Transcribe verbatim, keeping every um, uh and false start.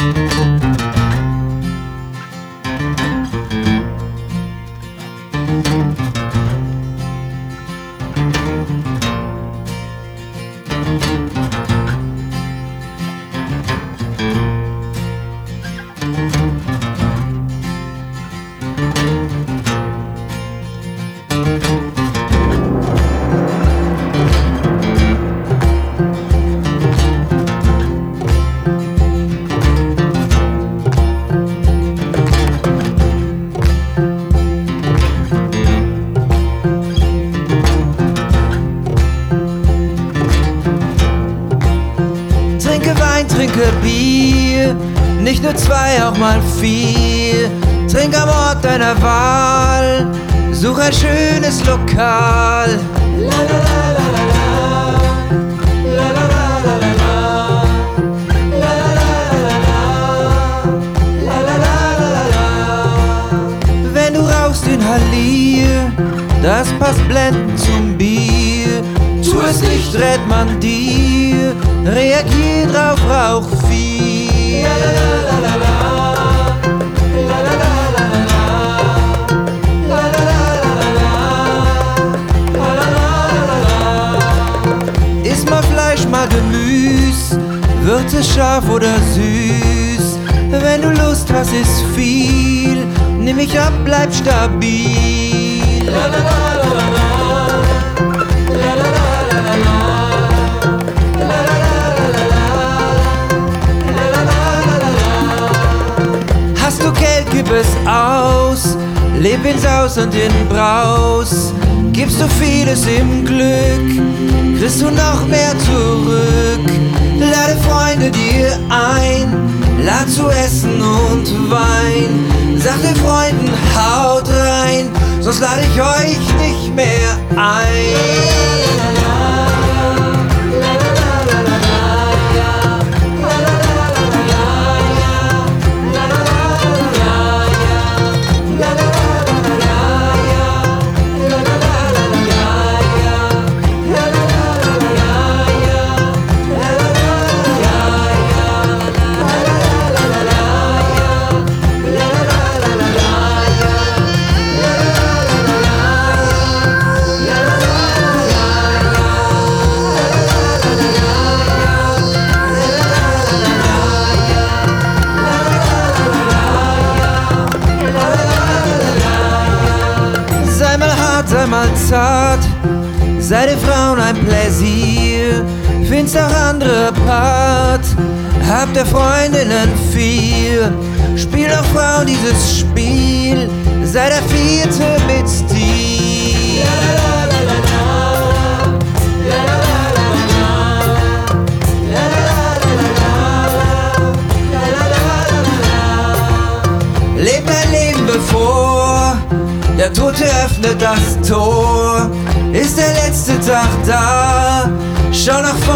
Trinke Bier, nicht nur zwei, auch mal vier. Trink am Ort deiner Wahl, such ein schönes Lokal. La, la, la, la, la, la. La, la, la, la, la, la. La, la, la, la, la, la, la. Wenn du rauchst in Hallier, das passt blendend zum Bier. Tu es nicht, rät man dir, reagier drauf, rauch viel. La, la, la, la, la. La, la, la, la, la, la. La, la, la, la, la. La, la, la, la. Iss mal Fleisch, mal Gemüs, wird es scharf oder süß. Wenn du Lust hast, ist viel, nimm mich ab, bleib stabil. La, la, la, la, la, la. Hast du Geld, gib es aus, leb ins Aus und in Braus. Gibst du vieles im Glück, kriegst du noch mehr zurück. Lade Freunde dir ein, lad zu Essen und Wein. Sag den Freunden, haut rein, sonst lade ich euch nicht mehr ein. Sei mal zart, sei den Frauen ein Pläsier, find's auch andere Part, hab der Freundinnen viel, spiel auch Frauen dieses Spiel, sei der Vierte mit Stil. Leb dein Leben bevor der Tote öffnet das Tor, ist der letzte Tag da, schau nach vorne.